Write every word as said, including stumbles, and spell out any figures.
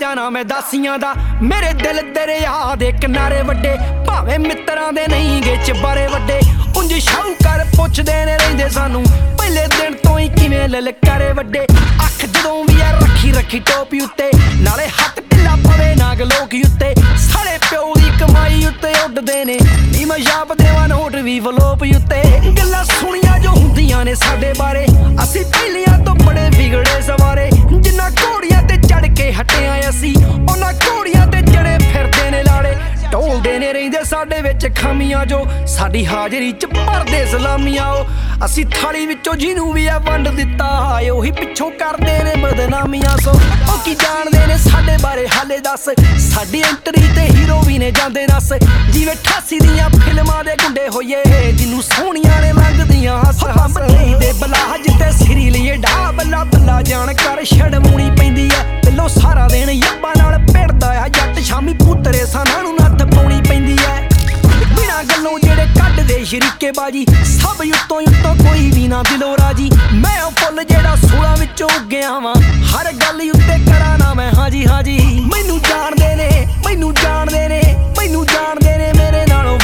ਜਾਣਾ ਮੈਂ ਦਾਸੀਆਂ ਦਾ। ਮੇਰੇ ਦਿਲ ਦਰਿਆ ਦੇ ਕਿਨਾਰੇ ਵੱਡੇ, ਭਾਵੇਂ ਮਿੱਤਰਾਂ ਦੇ ਨਹੀਂ ਗੇ ਚਬਾਰੇ ਵੱਡੇ। ਉਂਝ ਸ਼ੌਂਕਰ ਪੁੱਛਦੇ ਨੇ ਰਹਿੰਦੇ ਸਾਨੂੰ, ਪਹਿਲੇ ਦਿਨ ਤੋਂ ਹੀ ਕਿਵੇਂ ਲਲਕਾਰੇ ਵੱਡੇ। ਅੱਖ ਜਦੋਂ ਵੀ ਆ ਰੱਖੀ ਰੱਖੀ ਟੋਪੀ ਉੱਤੇ, ਨਾਲੇ ਹੱਥ ਢਿੱਲਾ ਪਵੇ ਨਾਗ ਲੋਕੀ ਉੱਤੇ। ਸਾਲੇ ਪਿਓ ਦੀ ਕਮਾਈ ਉੱਤੇ ਉੱਡਦੇ ਨੇ ਨੀ ਮੈਂ ਛਾਪ ਦੇਵਾਂ ਨੋਟ ਵੀ ਵਲੋਪ ਉੱਤੇ। ਗੱਲਾਂ ਸੁਣੀਆਂ ਜੋ ਹੁੰਦੀਆਂ ਨੇ ਸਾਡੇ ਬਾਰੇ, ਅਸੀਂ ਪਹਿਲੀਆਂ ਤੋਂ ਬੜੇ ਵਿਗੜੇ ਸਵਾਰੇ। ਜਿੰਨਾ ਘੋੜੀਆਂ ਤੇ ਚੜ ਕੇ ਹਟਿਆ ਅਸੀਂ, ਉਹਨਾਂ ਘੋੜੀਆਂ ਤੇ ਚੜੇ ਫਿਰਦੇ ਨੇ ਲਾੜੇ। ਢੋਲਦੇ ਨੇ ਰਹਿੰਦੇ ਸਾਡੇ ਵਿੱਚ ਖਾਮੀਆਂ ਜੋ, ਸਾਡੀ ਹਾਜ਼ਰੀ ਚ ਭਰਦੇ ਸਲਾਮੀਆਂ। ਉਹ ਅਸੀਂ ਥਾਲੀ ਵਿੱਚੋਂ ਜਿਹਨੂੰ ਵੀ ਆ ਵੰਡ ਦਿੱਤਾ, ਉਹੀ ਪਿੱਛੋਂ ਕਰਦੇ ਨੇ ਬਦਨਾਮੀਆਂ। ਸੋ ਉਹ ਕੀ ਜਾਣਦੇ ਨੇ ਸਾਡੇ ਬਾਰੇ ਹਾਲੇ ਦੱਸ, ਸਾਡੀ ਐਂਟਰੀ ਤੇ ਹੀਰੋ ਵੀ ਨੇ ਜਾਂਦੇ ਰਸ। ਜਿਵੇਂ ਅਠਾਸੀ ਦੀਆਂ ਫਿਲਮਾਂ ਦੇ ਗੁੰਡੇ ਹੋਈਏ, ਜਿਹਨੂੰ ਸੋਹਣੀਆਂ ਨੇ ਲੰਘਦੀਆਂ ਹੱਸ ਹੱਸ ਦੇ ਬਲਾ। ਜਿੱਤੇ ਸਿਰੀ ਲਈਏ ਢਾ ਬੱਲਾ ਬੱਲਾ ਜਾਣ ਕਰ ਛੜਮੂਣੀ ਪੈਂਦੀ ਐ। ਪਹਿਲੋਂ ਸਾਰਾ ਦਿਨ ਯੱਬਾਂ ਨਾਲ ਭਿੜਦਾ ਆ ਜੱਟ, ਸ਼ਾਮੀ ਪੁੱਤਰੇ ਸਾਨਾਂ ਨੂੰ ਨੱਥ ਪਾਉਣੀ ਪੈਂਦੀ ਐ। ਬਿਨਾਂ ਗੱਲੋਂ ਜਿਹੜੇ ਕੱਢਦੇ ਸ਼ਰੀਕੇ ਬਾਜੀ, ਸਭ ਉੱਤੋਂ ਉੱਤੋਂ ਕੋਈ ਵੀ ਨਾ ਦਿਲੋਂ ਰਾਜੀ। ਮੈਂ ਉਹ ਫੁੱਲ ਜਿਹੜਾ ਸੋਲਾਂ ਵਿੱਚੋਂ ਉੱਗਿਆ ਵਾਂ, ਹਰ ਗੱਲ ਉੱਤੇ ਕਰਾਂ ਨਾ ਮੈਂ ਹਾਜੀ ਹਾਜੀ। ਮੈਨੂੰ ਜਾਣਦੇ ਨੇ ਮੈਨੂੰ ਜਾਣਦੇ ਨੇ ਮੈਨੂੰ ਜਾਣਦੇ ਨੇ ਮੇਰੇ ਨਾਲੋਂ